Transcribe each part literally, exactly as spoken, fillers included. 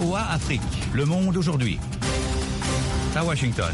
V O A Afrique, Le Monde aujourd'hui. À Washington.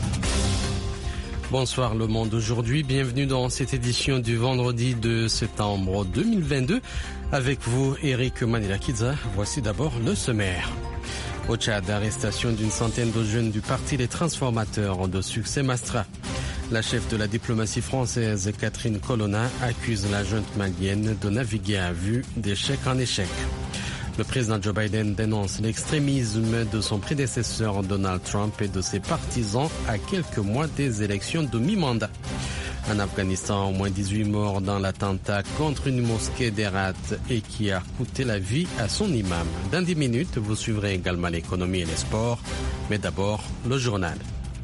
Bonsoir Le Monde aujourd'hui, bienvenue dans cette édition du vendredi de septembre deux mille vingt-deux. Avec vous, Eric Manilakidza. Voici d'abord le sommaire. Au Tchad, arrestation d'une centaine de jeunes du parti Les Transformateurs de Succès Mastra. La chef de la diplomatie française, Catherine Colonna, accuse la junte malienne de naviguer à vue d'échec en échec. Le président Joe Biden dénonce l'extrémisme de son prédécesseur Donald Trump et de ses partisans à quelques mois des élections de mi-mandat. En Afghanistan, au moins dix-huit morts dans l'attentat contre une mosquée d'Herat et qui a coûté la vie à son imam. Dans dix minutes, vous suivrez également l'économie et les sports. Mais d'abord, le journal.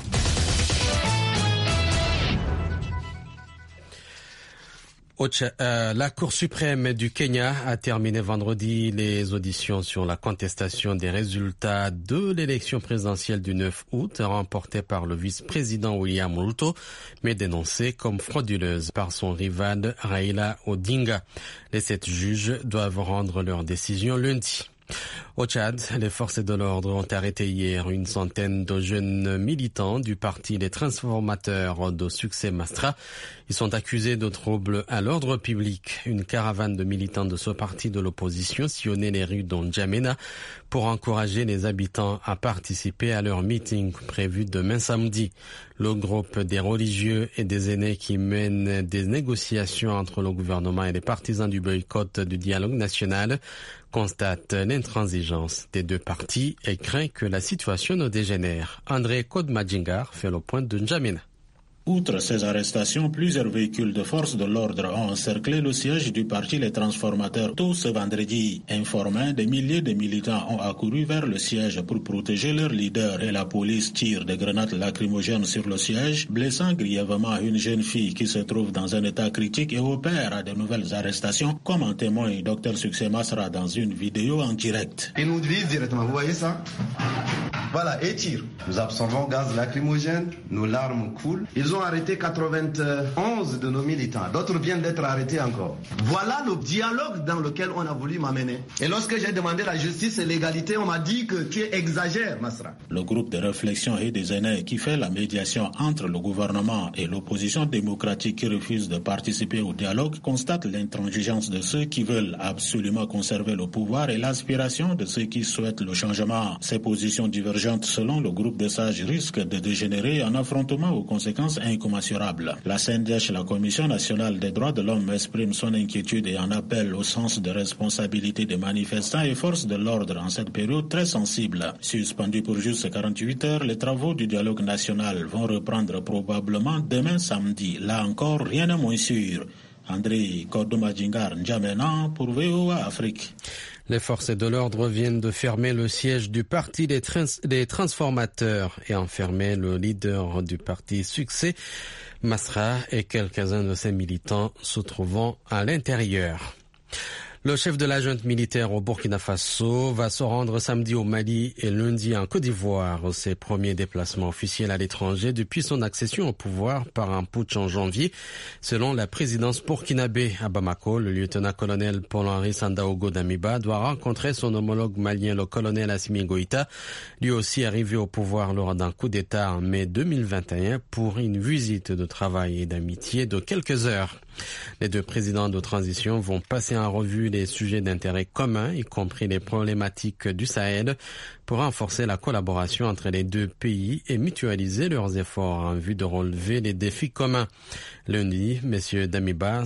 La Cour suprême du Kenya a terminé vendredi les auditions sur la contestation des résultats de l'élection présidentielle du neuf août remportée par le vice-président William Ruto, mais dénoncée comme frauduleuse par son rival Raila Odinga. Les sept juges doivent rendre leur décision lundi. Au Tchad, les forces de l'ordre ont arrêté hier une centaine de jeunes militants du parti Les Transformateurs de Succès Mastra. Ils sont accusés de troubles à l'ordre public. Une caravane de militants de ce parti de l'opposition sillonnait les rues d'Onjamena pour encourager les habitants à participer à leur meeting prévu demain samedi. Le groupe des religieux et des aînés qui mènent des négociations entre le gouvernement et les partisans du boycott du dialogue national constate l'intransigeance des deux partis et craint que la situation ne dégénère. André Kodmadjingar fait le point de N'Djamena. Outre ces arrestations, plusieurs véhicules de forces de l'ordre ont encerclé le siège du parti Les Transformateurs tôt ce vendredi. Informés, des milliers de militants ont accouru vers le siège pour protéger leur leader et la police tire des grenades lacrymogènes sur le siège, blessant grièvement une jeune fille qui se trouve dans un état critique et opère à de nouvelles arrestations, comme en témoigne Docteur Succès Masra dans une vidéo en direct. Ils nous visent directement, vous voyez ça? Voilà, et tirent. Nous absorbons gaz lacrymogène, nos larmes coulent. Ils ont arrêté quatre-vingt-onze de nos militants. D'autres viennent d'être arrêtés encore. Voilà le dialogue dans lequel on a voulu m'amener. Et lorsque j'ai demandé la justice et l'égalité, on m'a dit que tu exagères, Masra. Le groupe de réflexion et des aînés qui fait la médiation entre le gouvernement et l'opposition démocratique qui refuse de participer au dialogue constate l'intransigeance de ceux qui veulent absolument conserver le pouvoir et l'aspiration de ceux qui souhaitent le changement. Ces positions divergentes selon le groupe de sages risquent de dégénérer en affrontement aux conséquences incommensurables. La C N D H, la Commission nationale des droits de l'homme, exprime son inquiétude et en appelle au sens de responsabilité des manifestants et forces de l'ordre en cette période très sensible. Suspendus pour juste quarante-huit heures, les travaux du dialogue national vont reprendre probablement demain samedi. Là encore, rien n'est moins sûr. André Kodmadjingar, N'Djamena pour V O A Afrique. Les forces de l'ordre viennent de fermer le siège du parti des, trans des Transformateurs et enfermer le leader du parti Succès Masra et quelques-uns de ses militants se trouvant à l'intérieur. Le chef de la junte militaire au Burkina Faso va se rendre samedi au Mali et lundi en Côte d'Ivoire. Ses premiers déplacements officiels à l'étranger depuis son accession au pouvoir par un putsch en janvier. Selon la présidence burkinabé à Bamako, le lieutenant-colonel Paul-Henri Sandaogo Damiba doit rencontrer son homologue malien, le colonel Assimi Goïta, lui aussi arrivé au pouvoir lors d'un coup d'État en mai deux mille vingt et un pour une visite de travail et d'amitié de quelques heures. Les deux présidents de transition vont passer en revue les sujets d'intérêt commun, y compris les problématiques du Sahel, pour renforcer la collaboration entre les deux pays et mutualiser leurs efforts en vue de relever les défis communs. Lundi, M. Damiba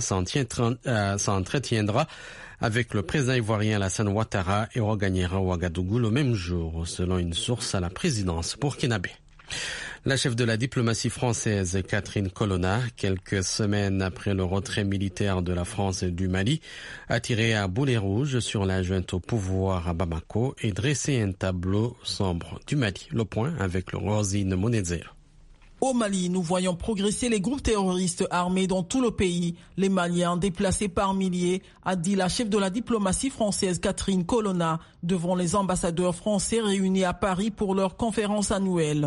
s'entretiendra avec le président ivoirien Alassane Ouattara et regagnera Ouagadougou le même jour, selon une source à la présidence burkinabé. La chef de la diplomatie française, Catherine Colonna, quelques semaines après le retrait militaire de la France et du Mali, a tiré à boulet rouge sur la junte au pouvoir à Bamako et dressé un tableau sombre du Mali. Le point avec le Rosine Monedzero. Au Mali, nous voyons progresser les groupes terroristes armés dans tout le pays. Les Maliens déplacés par milliers, a dit la chef de la diplomatie française Catherine Colonna devant les ambassadeurs français réunis à Paris pour leur conférence annuelle.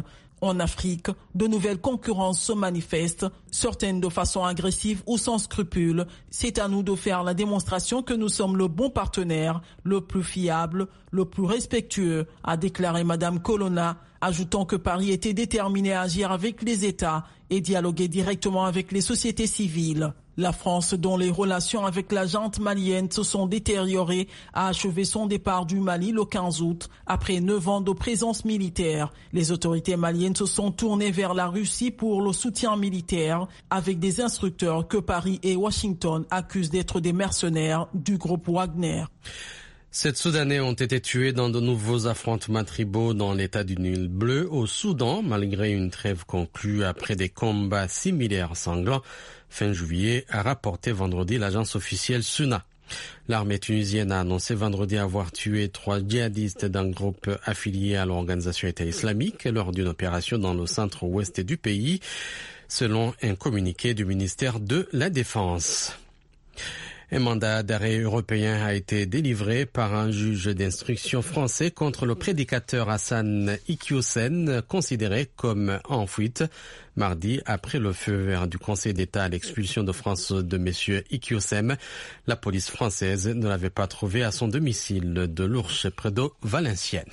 En Afrique, de nouvelles concurrences se manifestent, certaines de façon agressive ou sans scrupule. C'est à nous de faire la démonstration que nous sommes le bon partenaire, le plus fiable, le plus respectueux, a déclaré Madame Colonna, ajoutant que Paris était déterminé à agir avec les États et dialoguer directement avec les sociétés civiles. La France, dont les relations avec la junte malienne se sont détériorées, a achevé son départ du Mali le quinze août, après neuf ans de présence militaire. Les autorités maliennes se sont tournées vers la Russie pour le soutien militaire, avec des instructeurs que Paris et Washington accusent d'être des mercenaires du groupe Wagner. Sept Soudanais ont été tués dans de nouveaux affrontements tribaux dans l'état du Nil bleu au Soudan, malgré une trêve conclue après des combats similaires sanglants. Fin juillet, a rapporté vendredi l'agence officielle SUNA. L'armée tunisienne a annoncé vendredi avoir tué trois djihadistes d'un groupe affilié à l'organisation État islamique lors d'une opération dans le centre-ouest du pays, selon un communiqué du ministère de la Défense. Un mandat d'arrêt européen a été délivré par un juge d'instruction français contre le prédicateur Hassan Iquioussen, considéré comme en fuite mardi après le feu vert du Conseil d'État à l'expulsion de France de M. Iquioussen. La police française ne l'avait pas trouvé à son domicile de Lourches près de Valenciennes.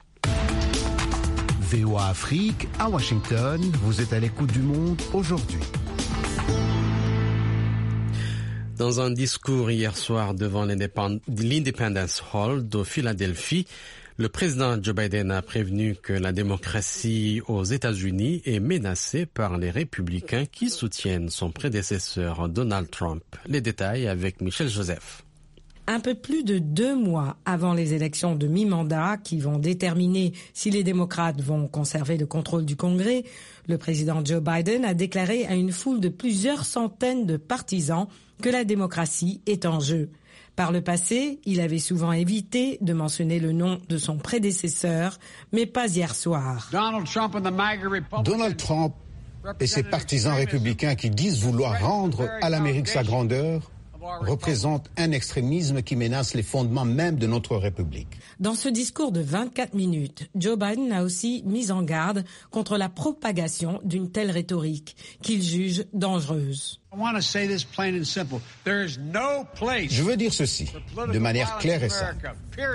V O A Afrique, à Washington, vous êtes à l'écoute du monde aujourd'hui. Dans un discours hier soir devant l'Independence Hall de Philadelphie, le président Joe Biden a prévenu que la démocratie aux États-Unis est menacée par les républicains qui soutiennent son prédécesseur Donald Trump. Les détails avec Michel Joseph. Un peu plus de deux mois avant les élections de mi-mandat qui vont déterminer si les démocrates vont conserver le contrôle du Congrès, le président Joe Biden a déclaré à une foule de plusieurs centaines de partisans que la démocratie est en jeu. Par le passé, il avait souvent évité de mentionner le nom de son prédécesseur, mais pas hier soir. Donald Trump, and the MAGA Republicans Donald Trump et ses partisans républicains qui disent vouloir rendre à l'Amérique sa grandeur représente un extrémisme qui menace les fondements même de notre République. Dans ce discours de vingt-quatre minutes, Joe Biden a aussi mis en garde contre la propagation d'une telle rhétorique qu'il juge dangereuse. Je veux dire ceci, de manière claire et simple.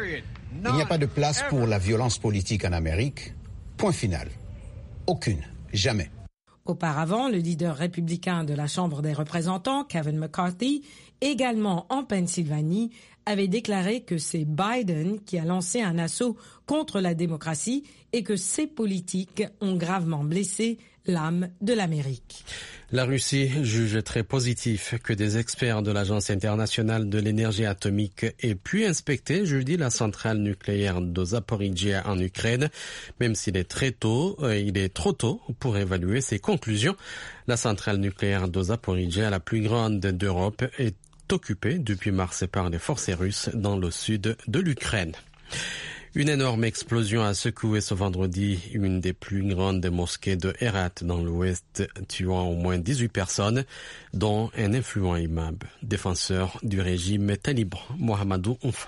Il n'y a pas de place pour la violence politique en Amérique. Point final. Aucune. Jamais. Auparavant, le leader républicain de la Chambre des représentants, Kevin McCarthy, également en Pennsylvanie, avait déclaré que c'est Biden qui a lancé un assaut contre la démocratie et que ses politiques ont gravement blessé l'âme de l'Amérique. La Russie juge très positif que des experts de l'Agence internationale de l'énergie atomique aient pu inspecter jeudi la centrale nucléaire de Zaporijia en Ukraine, même s'il est très tôt, euh, il est trop tôt pour évaluer ses conclusions. La centrale nucléaire de Zaporijia, la plus grande d'Europe, est occupée depuis mars par les forces russes dans le sud de l'Ukraine. Une énorme explosion a secoué ce vendredi une des plus grandes mosquées de Herat dans l'ouest, tuant au moins dix-huit personnes, dont un influent imam, défenseur du régime taliban, Mohamedou Oumfa.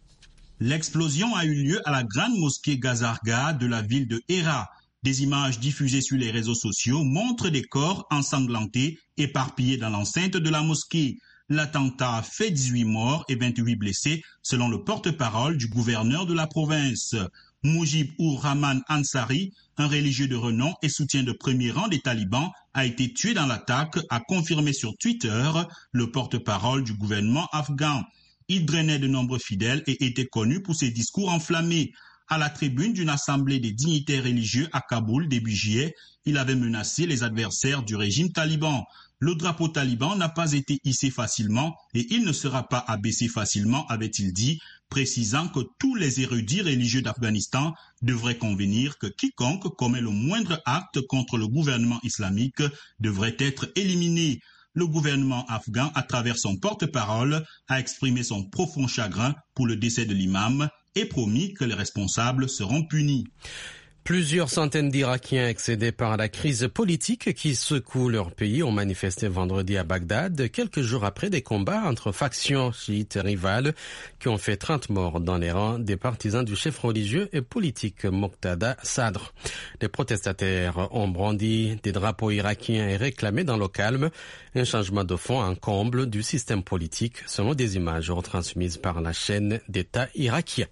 L'explosion a eu lieu à la grande mosquée Gazarga de la ville de Herat. Des images diffusées sur les réseaux sociaux montrent des corps ensanglantés éparpillés dans l'enceinte de la mosquée. L'attentat a fait dix-huit morts et vingt-huit blessés, selon le porte-parole du gouverneur de la province. Mujib ur Rahman Ansari, un religieux de renom et soutien de premier rang des talibans, a été tué dans l'attaque, a confirmé sur Twitter le porte-parole du gouvernement afghan. Il drainait de nombreux fidèles et était connu pour ses discours enflammés. À la tribune d'une assemblée des dignitaires religieux à Kaboul début juillet, il avait menacé les adversaires du régime taliban. Le drapeau taliban n'a pas été hissé facilement et il ne sera pas abaissé facilement, avait-il dit, précisant que tous les érudits religieux d'Afghanistan devraient convenir que quiconque commet le moindre acte contre le gouvernement islamique devrait être éliminé. Le gouvernement afghan, à travers son porte-parole, a exprimé son profond chagrin pour le décès de l'imam et promis que les responsables seront punis. Plusieurs centaines d'Irakiens excédés par la crise politique qui secoue leur pays ont manifesté vendredi à Bagdad, quelques jours après des combats entre factions chiites rivales qui ont fait trente morts dans les rangs des partisans du chef religieux et politique Moqtada Sadr. Les protestataires ont brandi des drapeaux irakiens et réclamé dans le calme un changement de fond, un comble du système politique, selon des images retransmises par la chaîne d'État irakien.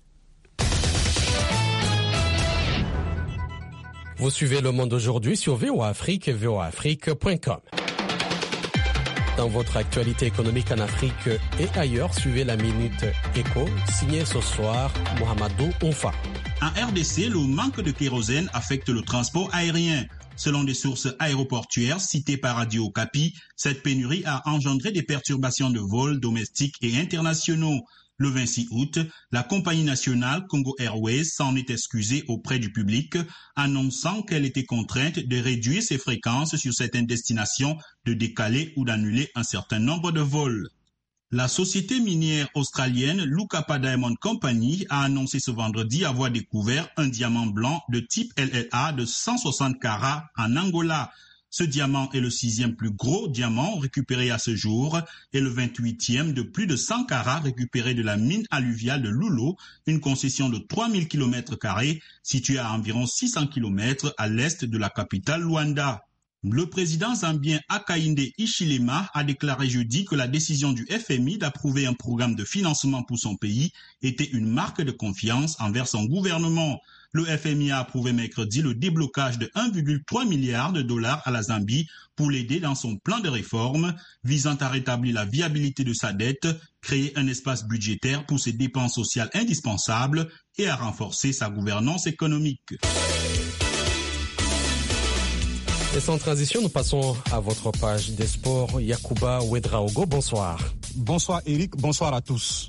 Vous suivez Le Monde aujourd'hui sur V O A Afrique et V O A Afrique point com. Dans votre actualité économique en Afrique et ailleurs, suivez la Minute Éco, signée ce soir Mohamedou Oumfa. En R D C, le manque de kérosène affecte le transport aérien. Selon des sources aéroportuaires citées par Radio Okapi, cette pénurie a engendré des perturbations de vols domestiques et internationaux. Le vingt-six août, la compagnie nationale Congo Airways s'en est excusée auprès du public, annonçant qu'elle était contrainte de réduire ses fréquences sur certaines destinations, de décaler ou d'annuler un certain nombre de vols. La société minière australienne Lukapa Diamond Company a annoncé ce vendredi avoir découvert un diamant blanc de type L L A de cent soixante carats en Angola. Ce diamant est le sixième plus gros diamant récupéré à ce jour et le vingt-huitième de plus de cent carats récupéré de la mine alluviale de Lulo, une concession de trois mille kilomètres carrés située à environ six cents kilomètres à l'est de la capitale Luanda. Le président zambien Hakainde Hichilema a déclaré jeudi que la décision du F M I d'approuver un programme de financement pour son pays était une marque de confiance envers son gouvernement. Le F M I a approuvé mercredi le déblocage de un virgule trois milliard de dollars à la Zambie pour l'aider dans son plan de réforme visant à rétablir la viabilité de sa dette, créer un espace budgétaire pour ses dépenses sociales indispensables et à renforcer sa gouvernance économique. Et sans transition, nous passons à votre page des sports. Yacouba Ouedraogo, bonsoir. Bonsoir Eric, bonsoir à tous.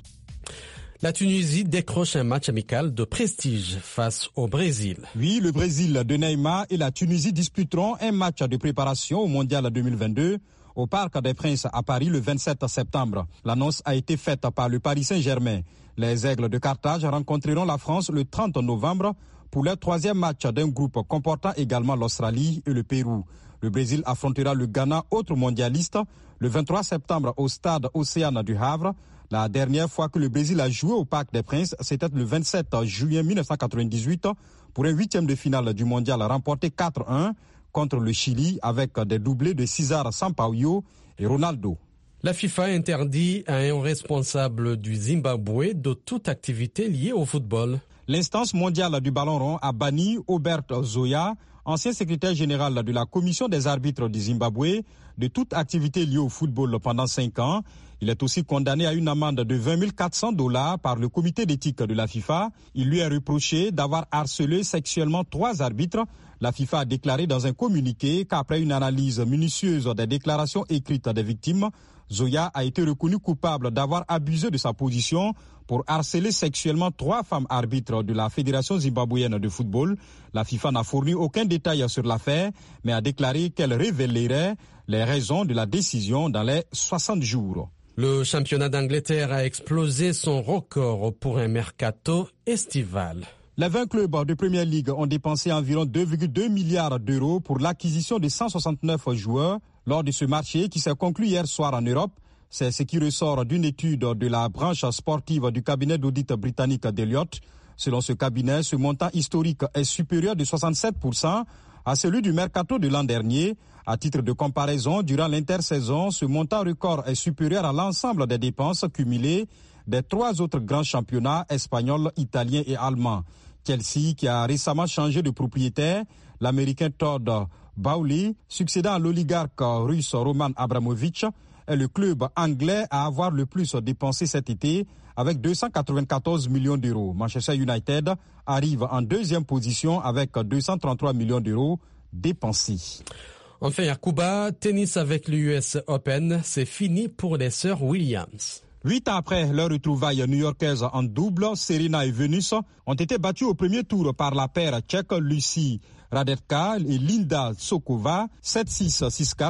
La Tunisie décroche un match amical de prestige face au Brésil. Oui, le Brésil de Neymar et la Tunisie disputeront un match de préparation au Mondial deux mille vingt-deux au Parc des Princes à Paris le vingt-sept septembre. L'annonce a été faite par le Paris Saint-Germain. Les Aigles de Carthage rencontreront la France le trente novembre pour leur troisième match d'un groupe comportant également l'Australie et le Pérou. Le Brésil affrontera le Ghana, autre mondialiste, le vingt-trois septembre au stade Océane du Havre. La dernière fois que le Brésil a joué au Parc des Princes, c'était le vingt-sept juillet mille neuf cent quatre-vingt-dix-huit pour un huitième de finale du mondial remporté quatre un contre le Chili avec des doublés de César Sampaio et Ronaldo. La FIFA interdit à un responsable du Zimbabwe de toute activité liée au football. L'instance mondiale du ballon rond a banni Obert Zoya, ancien secrétaire général de la commission des arbitres du Zimbabwe, de toute activité liée au football pendant cinq ans. Il est aussi condamné à une amende de vingt mille quatre cents dollars par le comité d'éthique de la FIFA. Il lui est reproché d'avoir harcelé sexuellement trois arbitres. La FIFA a déclaré dans un communiqué qu'après une analyse minutieuse des déclarations écrites des victimes, Zoya a été reconnu coupable d'avoir abusé de sa position pour harceler sexuellement trois femmes arbitres de la Fédération zimbabwéenne de football. La FIFA n'a fourni aucun détail sur l'affaire, mais a déclaré qu'elle révélerait les raisons de la décision dans les soixante jours. Le championnat d'Angleterre a explosé son record pour un mercato estival. Les vingt clubs de Premier League ont dépensé environ deux virgule deux milliards d'euros pour l'acquisition de cent soixante-neuf joueurs lors de ce marché qui s'est conclu hier soir en Europe. C'est ce qui ressort d'une étude de la branche sportive du cabinet d'audit britannique Deloitte. Selon ce cabinet, ce montant historique est supérieur de soixante-sept pour cent à celui du mercato de l'an dernier. À titre de comparaison, durant l'intersaison, ce montant record est supérieur à l'ensemble des dépenses cumulées des trois autres grands championnats espagnols, italiens et allemands. Chelsea, qui a récemment changé de propriétaire, l'américain Todd Bowley, succédant à l'oligarque russe Roman Abramovich, est le club anglais à avoir le plus dépensé cet été avec deux cent quatre-vingt-quatorze millions d'euros. Manchester United arrive en deuxième position avec deux cent trente-trois millions d'euros dépensés. Enfin, Yacouba, tennis avec l'U S Open, c'est fini pour les sœurs Williams. Huit ans après leur retrouvaille new-yorkaise en double, Serena et Venus ont été battues au premier tour par la paire tchèque Lucie Radecka et Linda Sokova, sept six, six quatre.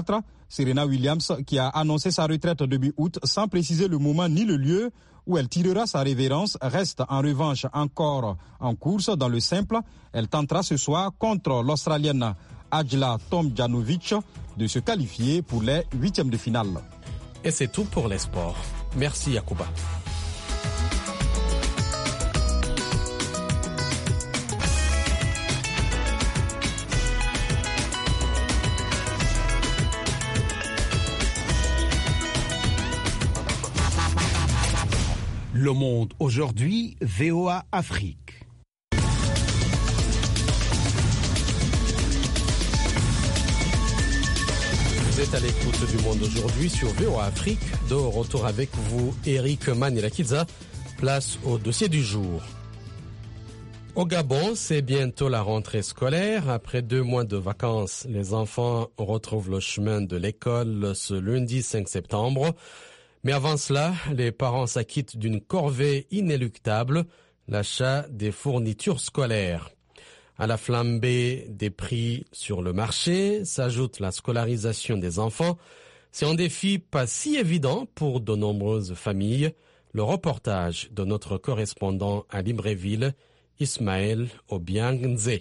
Serena Williams, qui a annoncé sa retraite début août sans préciser le moment ni le lieu où elle tirera sa révérence, reste en revanche encore en course dans le simple. Elle tentera ce soir contre l'Australienne Ajla Tomljanovic de se qualifier pour les huitièmes de finale. Et c'est tout pour les sports. Merci Yacouba. Le Monde aujourd'hui, V O A Afrique. Vous êtes à l'écoute du Monde aujourd'hui sur V O A Afrique. De retour avec vous, Eric Manilakiza. Place au dossier du jour. Au Gabon, c'est bientôt la rentrée scolaire. Après deux mois de vacances, les enfants retrouvent le chemin de l'école ce lundi cinq septembre. Mais avant cela, les parents s'acquittent d'une corvée inéluctable, l'achat des fournitures scolaires. À la flambée des prix sur le marché s'ajoute la scolarisation des enfants. C'est un défi pas si évident pour de nombreuses familles. Le reportage de notre correspondant à Libreville, Ismaël Obiangze.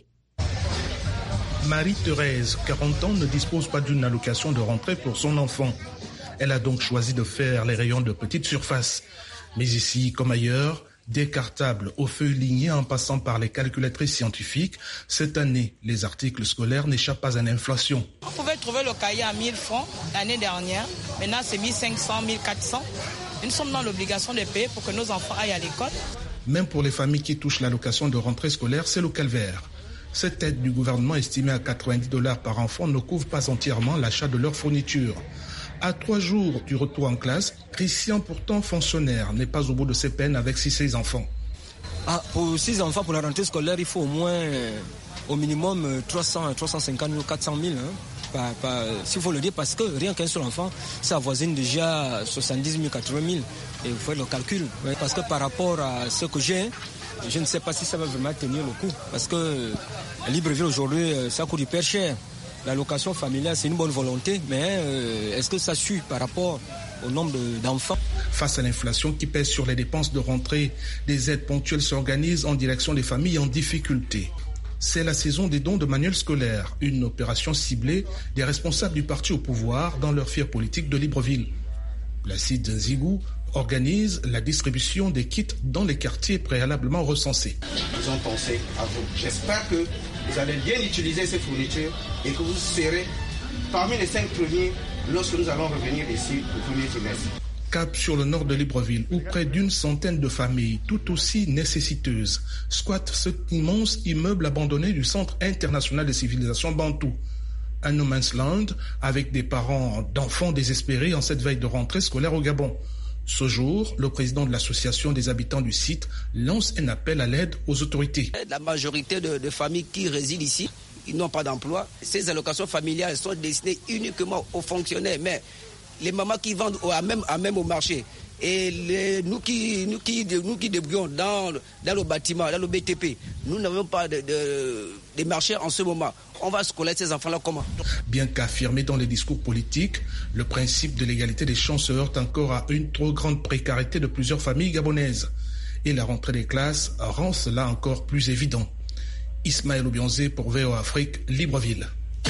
Marie-Thérèse, quarante ans, ne dispose pas d'une allocation de rentrée pour son enfant. Elle a donc choisi de faire les rayons de petite surface. Mais ici, comme ailleurs, des cartables aux feuilles lignées en passant par les calculatrices scientifiques, cette année, les articles scolaires n'échappent pas à l'inflation. On pouvait trouver le cahier à mille francs l'année dernière. Maintenant, c'est mille cinq cents, mille quatre cents. Nous sommes dans l'obligation de payer pour que nos enfants aillent à l'école. Même pour les familles qui touchent l'allocation de rentrée scolaire, c'est le calvaire. Cette aide du gouvernement estimée à quatre-vingt-dix dollars par enfant ne couvre pas entièrement l'achat de leurs fournitures. À trois jours du retour en classe, Christian, pourtant fonctionnaire, n'est pas au bout de ses peines avec six ses enfants. Ah, pour six enfants, pour la rentrée scolaire, il faut au moins, euh, au minimum, trois cents, trois cent cinquante mille, quatre cent mille. Hein, pas, pas, s'il faut le dire, parce que rien qu'un seul enfant, ça avoisine déjà soixante-dix mille, quatre-vingt mille. Et vous faites le calcul. Ouais, parce que par rapport à ce que j'ai, je ne sais pas si ça va vraiment tenir le coup. Parce que à Libreville aujourd'hui, ça coûte hyper cher. L'allocation familiale, c'est une bonne volonté, mais euh, est-ce que ça suit par rapport au nombre de, d'enfants? Face à l'inflation qui pèse sur les dépenses de rentrée, des aides ponctuelles s'organisent en direction des familles en difficulté. C'est la saison des dons de manuels scolaires, une opération ciblée des responsables du parti au pouvoir dans leur fière politique de Libreville. Placide Nzigou organise la distribution des kits dans les quartiers préalablement recensés. Ils ont pensé à vous. J'espère que vous allez bien utiliser ces fournitures et que vous serez parmi les cinq premiers lorsque nous allons revenir ici au premier trimestre. Cap sur le nord de Libreville, où près d'une centaine de familles, tout aussi nécessiteuses, squattent cet immense immeuble abandonné du Centre international de civilisation bantou. Un no man's land avec des parents d'enfants désespérés en cette veille de rentrée scolaire au Gabon. Ce jour, le président de l'association des habitants du site lance un appel à l'aide aux autorités. La majorité de, de familles qui résident ici, ils n'ont pas d'emploi. Ces allocations familiales sont destinées uniquement aux fonctionnaires, mais les mamans qui vendent à même, à même au marché et les, nous, qui, nous, qui, nous qui débrouillons dans, dans le bâtiment, dans le B T P, nous n'avons pas de, de, de marché en ce moment. On va scolariser ces enfants-là comment? Bien qu'affirmé dans les discours politiques, le principe de l'égalité des chances se heurte encore à une trop grande précarité de plusieurs familles gabonaises. Et la rentrée des classes rend cela encore plus évident. Ismaël Obiangze pour V O A Afrique, Libreville.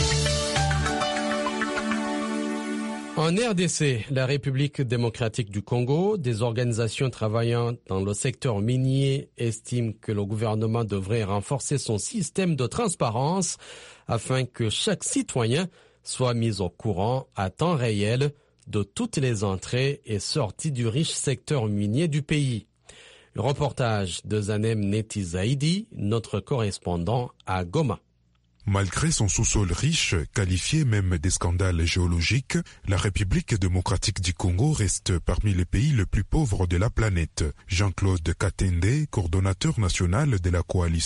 En R D C, la République démocratique du Congo, des organisations travaillant dans le secteur minier estiment que le gouvernement devrait renforcer son système de transparence afin que chaque citoyen soit mis au courant à temps réel de toutes les entrées et sorties du riche secteur minier du pays. Le reportage de Zanem Neti Zaidi, notre correspondant à Goma. Malgré son sous-sol riche, qualifié même des scandales géologiques, la République démocratique du Congo reste parmi les pays les plus pauvres de la planète. Jean-Claude Katende, coordonnateur national de la coalition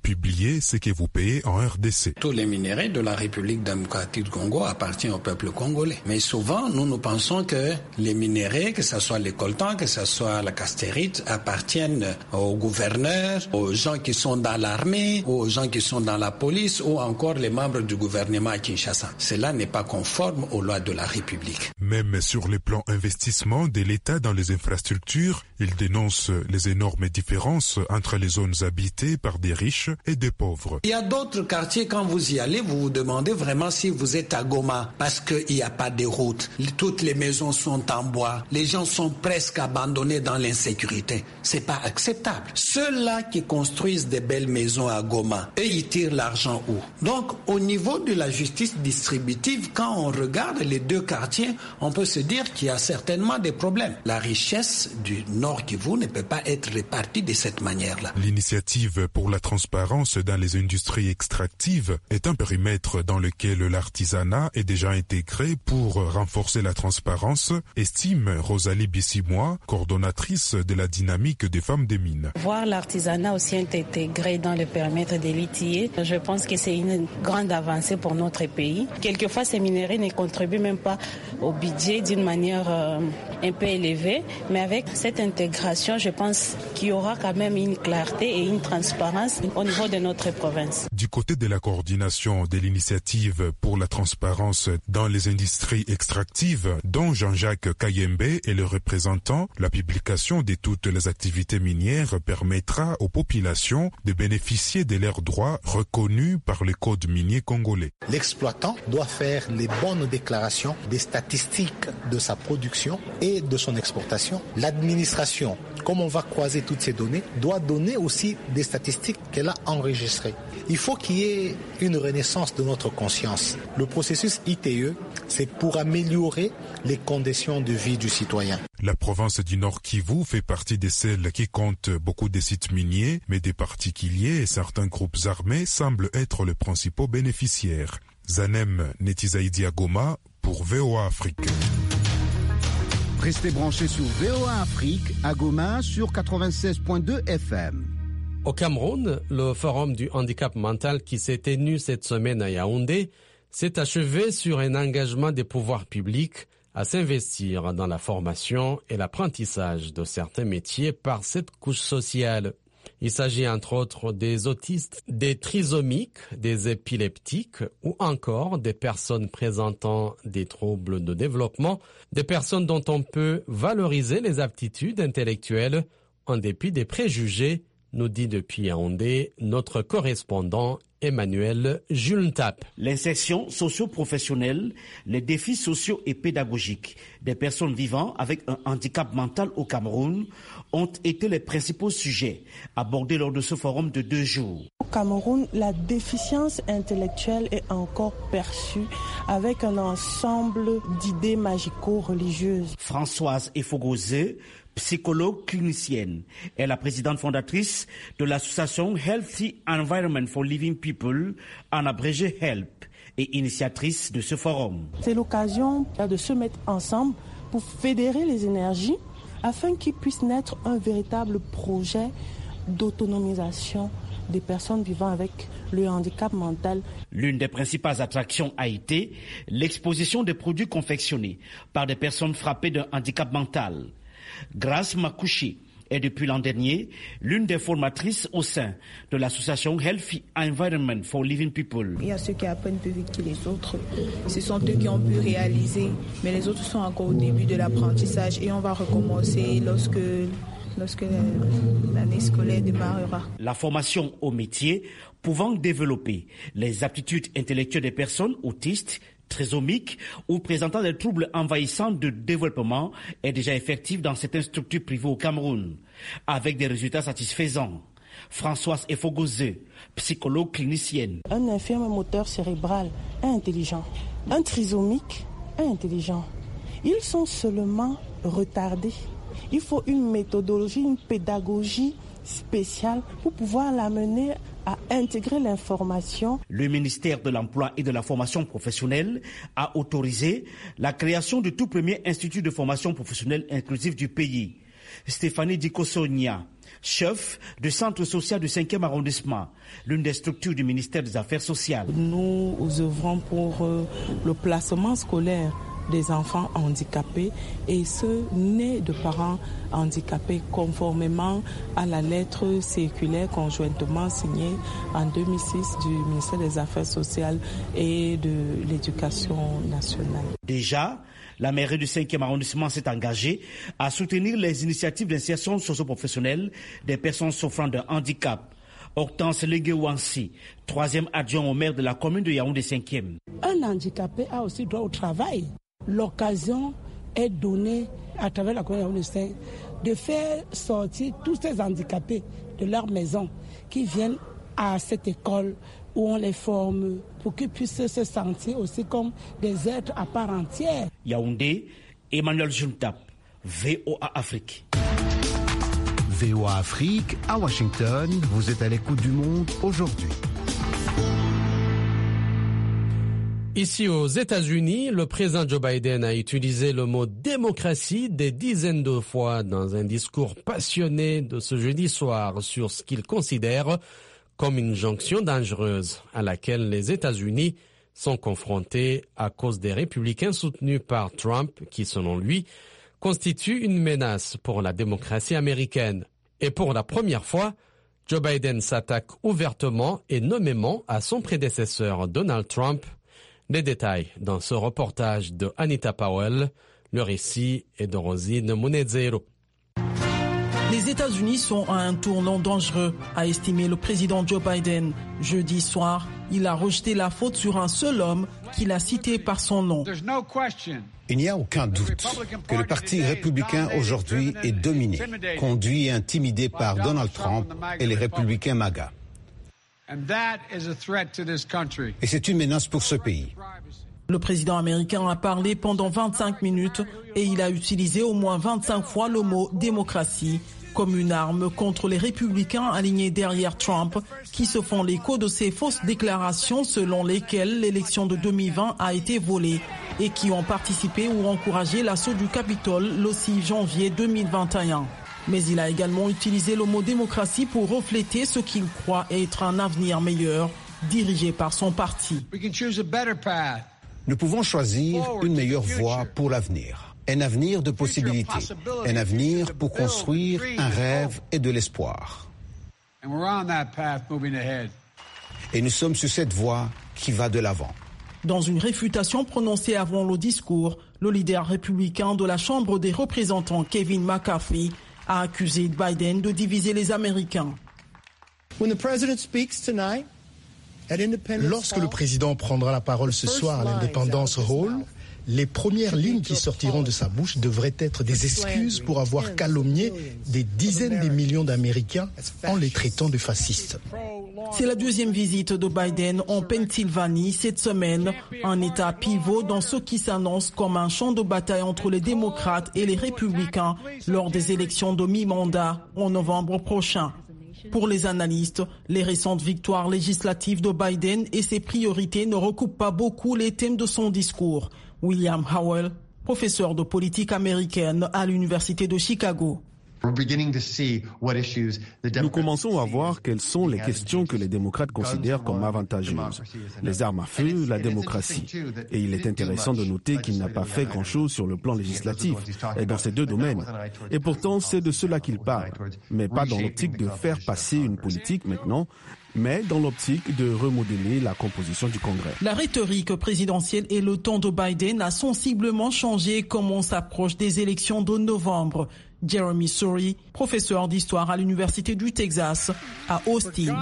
publiez ce que vous payez en R D C. Tous les minéraux de la République démocratique du Congo appartiennent au peuple congolais. Mais souvent, nous nous pensons que les minéraux, que ce soit les coltans, que ce soit la castérite, appartiennent aux gouverneurs, aux gens qui sont dans l'armée, aux gens qui sont dans la police ou encore les membres du gouvernement à Kinshasa. Cela n'est pas conforme aux lois de la République. Même sur le plan investissement de l'État dans les infrastructures, il dénonce les énormes différences entre les zones habitées par des riches et des pauvres. Il y a d'autres quartiers, quand vous y allez, vous vous demandez vraiment si vous êtes à Goma parce qu'il n'y a pas de route. Toutes les maisons sont en bois. Les gens sont presque abandonnés dans l'insécurité. C'est pas acceptable. Ceux-là qui construisent des belles maisons à Goma, eux, ils tirent l'argent où? Donc, au niveau de la justice distributive, quand on regarde les deux quartiers, on peut se dire qu'il y a certainement des problèmes. La richesse du Nord Kivu ne peut pas être répartie de cette manière-là. L'initiative pour la transparence dans les industries extractives est un périmètre dans lequel l'artisanat est déjà intégré pour renforcer la transparence, estime Rosalie Bissimois, coordonnatrice de la dynamique des femmes des mines. Voir l'artisanat aussi intégré dans le périmètre des litiers, je pense que c'est une grande avancée pour notre pays. Quelquefois, ces minéraux ne contribuent même pas au budget d'une manière euh, un peu élevée, mais avec cette intégration, je pense qu'il y aura quand même une clarté et une transparence au niveau de notre province. Du côté de la coordination de l'initiative pour la transparence dans les industries extractives, dont Jean-Jacques Kayembe est le représentant, la publication de toutes les activités minières permettra aux populations de bénéficier de leurs droits reconnus par le code minier congolais. L'exploitant doit faire les bonnes déclarations des statistiques de sa production et de son exportation. L'administration, comme on va croiser toutes ces données, doit donner aussi des statistiques qu'elle a enregistrées. Il faut qu'il y ait une renaissance de notre conscience. Le processus I T E, c'est pour améliorer les conditions de vie du citoyen. La province du Nord Kivu fait partie de celles qui comptent beaucoup de sites miniers, mais des particuliers et certains groupes armés semblent être les principaux bénéficiaires. Zanem Netizaïdi Agoma pour V O A Afrique. Restez branchés sur V O A Afrique à Goma sur quatre-vingt-seize virgule deux F M. Au Cameroun, le forum du handicap mental qui s'est tenu cette semaine à Yaoundé s'est achevé sur un engagement des pouvoirs publics à s'investir dans la formation et l'apprentissage de certains métiers par cette couche sociale. Il s'agit entre autres des autistes, des trisomiques, des épileptiques ou encore des personnes présentant des troubles de développement, des personnes dont on peut valoriser les aptitudes intellectuelles en dépit des préjugés, nous dit depuis Yaoundé notre correspondant Emmanuel Julntap. L'insertion socio-professionnelle, les défis sociaux et pédagogiques des personnes vivant avec un handicap mental au Cameroun ont été les principaux sujets abordés lors de ce forum de deux jours. Au Cameroun, la déficience intellectuelle est encore perçue avec un ensemble d'idées magico-religieuses. Françoise Efogozé, psychologue clinicienne, est la présidente fondatrice de l'association Healthy Environment for Living People, en abrégé HELP, et initiatrice de ce forum. C'est l'occasion de se mettre ensemble pour fédérer les énergies afin qu'il puisse naître un véritable projet d'autonomisation des personnes vivant avec le handicap mental. L'une des principales attractions a été l'exposition des produits confectionnés par des personnes frappées d'un handicap mental. Grace Makouchi est depuis l'an dernier l'une des formatrices au sein de l'association Healthy Environment for Living People. Il y a ceux qui apprennent plus vite que les autres. Ce sont eux qui ont pu réaliser, mais les autres sont encore au début de l'apprentissage et on va recommencer lorsque, lorsque l'année scolaire démarrera. La formation au métier pouvant développer les aptitudes intellectuelles des personnes autistes, trisomiques ou présentant des troubles envahissants de développement est déjà effective dans certaines structures privées au Cameroun, avec des résultats satisfaisants. Françoise Efogozé, psychologue clinicienne. Un infirme moteur cérébral est intelligent. Un trisomique est intelligent. Ils sont seulement retardés. Il faut une méthodologie, une pédagogie spéciale pour pouvoir l'amener à intégrer l'information. Le ministère de l'Emploi et de la Formation professionnelle a autorisé la création du tout premier institut de formation professionnelle inclusive du pays. Stéphanie Dikosonia, chef du centre social du cinquième arrondissement, l'une des structures du ministère des Affaires sociales. Nous œuvrons pour euh, le placement scolaire des enfants handicapés et ceux nés de parents handicapés conformément à la lettre circulaire conjointement signée en deux mille six du ministère des Affaires sociales et de l'Éducation nationale. Déjà, la mairie du cinquième arrondissement s'est engagée à soutenir les initiatives d'insertion socio-professionnelle des personnes souffrant de handicap. Hortense Leguewansi, troisième adjoint au maire de la commune de Yaoundé cinquième. Un handicapé a aussi droit au travail. L'occasion est donnée à travers la commune de Yaoundé cinq de faire sortir tous ces handicapés de leur maison qui viennent à cette école où on les forme pour qu'ils puissent se sentir aussi comme des êtres à part entière. Yaoundé, Emmanuel Juntap, V O A Afrique. V O A Afrique, à Washington, vous êtes à l'écoute du monde aujourd'hui. Ici aux États-Unis, le président Joe Biden a utilisé le mot démocratie des dizaines de fois dans un discours passionné de ce jeudi soir sur ce qu'il considère comme une jonction dangereuse à laquelle les États-Unis sont confrontés à cause des républicains soutenus par Trump qui, selon lui, constituent une menace pour la démocratie américaine. Et pour la première fois, Joe Biden s'attaque ouvertement et nommément à son prédécesseur Donald Trump. Les détails dans ce reportage de Anita Powell. Le récit est de Rosine Munezero. Les États-Unis sont à un tournant dangereux, a estimé le président Joe Biden. Jeudi soir, il a rejeté la faute sur un seul homme qu'il a cité par son nom. Il n'y a aucun doute que le Parti républicain aujourd'hui est dominé, conduit et intimidé par Donald Trump et les républicains MAGA. Et c'est une menace pour ce pays. Le président américain a parlé pendant vingt-cinq minutes et il a utilisé au moins vingt-cinq fois le mot démocratie comme une arme contre les républicains alignés derrière Trump qui se font l'écho de ces fausses déclarations selon lesquelles l'élection de deux mille vingt a été volée et qui ont participé ou encouragé l'assaut du Capitole le six janvier deux mille vingt et un. Mais il a également utilisé le mot démocratie pour refléter ce qu'il croit être un avenir meilleur, dirigé par son parti. Nous pouvons choisir une meilleure voie pour l'avenir, un avenir de possibilités, un avenir pour construire un rêve et de l'espoir. Et nous sommes sur cette voie qui va de l'avant. Dans une réfutation prononcée avant le discours, le leader républicain de la Chambre des représentants, Kevin McCarthy, a accusé Biden de diviser les Américains. Lorsque le président prendra la parole ce soir à l'Independence Hall, les premières lignes qui sortiront de sa bouche devraient être des excuses pour avoir calomnié des dizaines de millions d'Américains en les traitant de fascistes. C'est la deuxième visite de Biden en Pennsylvanie cette semaine, un état pivot dans ce qui s'annonce comme un champ de bataille entre les démocrates et les républicains lors des élections de mi-mandat en novembre prochain. Pour les analystes, les récentes victoires législatives de Biden et ses priorités ne recoupent pas beaucoup les thèmes de son discours. William Howell, professeur de politique américaine à l'Université de Chicago. Nous commençons à voir quelles sont les questions que les démocrates considèrent comme avantageuses. Les armes à feu, la démocratie. Et il est intéressant de noter qu'il n'a pas fait grand-chose sur le plan législatif et dans ces deux domaines. Et pourtant, c'est de cela qu'il parle. Mais pas dans l'optique de faire passer une politique maintenant, mais dans l'optique de remodeler la composition du Congrès. La rhétorique présidentielle et le ton de Biden a sensiblement changé comme on s'approche des élections de novembre. Jeremy Surrey, professeur d'histoire à l'Université du Texas à Austin.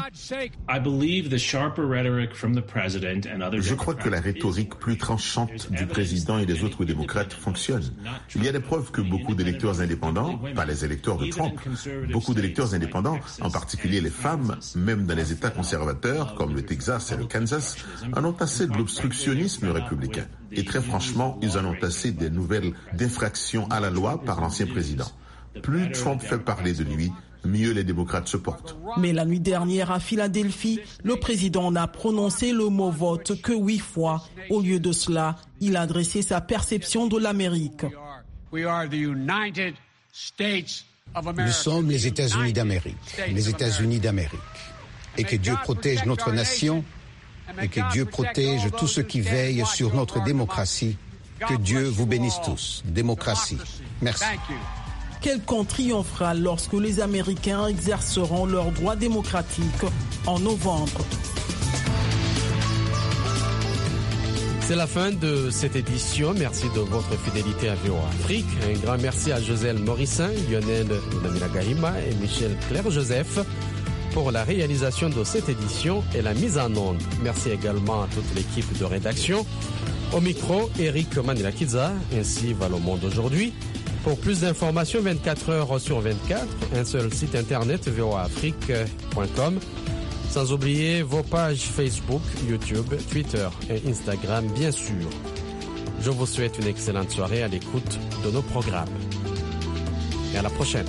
Je crois que la rhétorique plus tranchante du président et des autres démocrates fonctionne. Il y a des preuves que beaucoup d'électeurs indépendants, pas les électeurs de Trump, beaucoup d'électeurs indépendants, en particulier les femmes, même dans les États conservateurs comme le Texas et le Kansas, en ont assez de l'obstructionnisme républicain. Et très franchement, ils en ont assez des nouvelles d'infractions à la loi par l'ancien président. Plus Trump fait parler de lui, mieux les démocrates se portent. Mais la nuit dernière à Philadelphie, le président n'a prononcé le mot vote que huit fois. Au lieu de cela, il a adressé sa perception de l'Amérique. Nous sommes les États-Unis d'Amérique, les États-Unis d'Amérique. Et que Dieu protège notre nation et que Dieu protège tous ceux qui veillent sur notre démocratie. Que Dieu vous bénisse tous. Démocratie. Merci. Quel camp triomphera lorsque les Américains exerceront leurs droits démocratiques en novembre. C'est la fin de cette édition. Merci de votre fidélité à V O A Afrique. Un grand merci à Joselle Morissin, Lionel Namilagahima et Michel Claire-Joseph pour la réalisation de cette édition et la mise en onde. Merci également à toute l'équipe de rédaction. Au micro, Eric Manilakiza, ainsi va le monde aujourd'hui. Pour plus d'informations, vingt-quatre heures sur vingt-quatre, un seul site internet, v o a afrique point com. Sans oublier vos pages Facebook, YouTube, Twitter et Instagram, bien sûr. Je vous souhaite une excellente soirée à l'écoute de nos programmes. Et à la prochaine.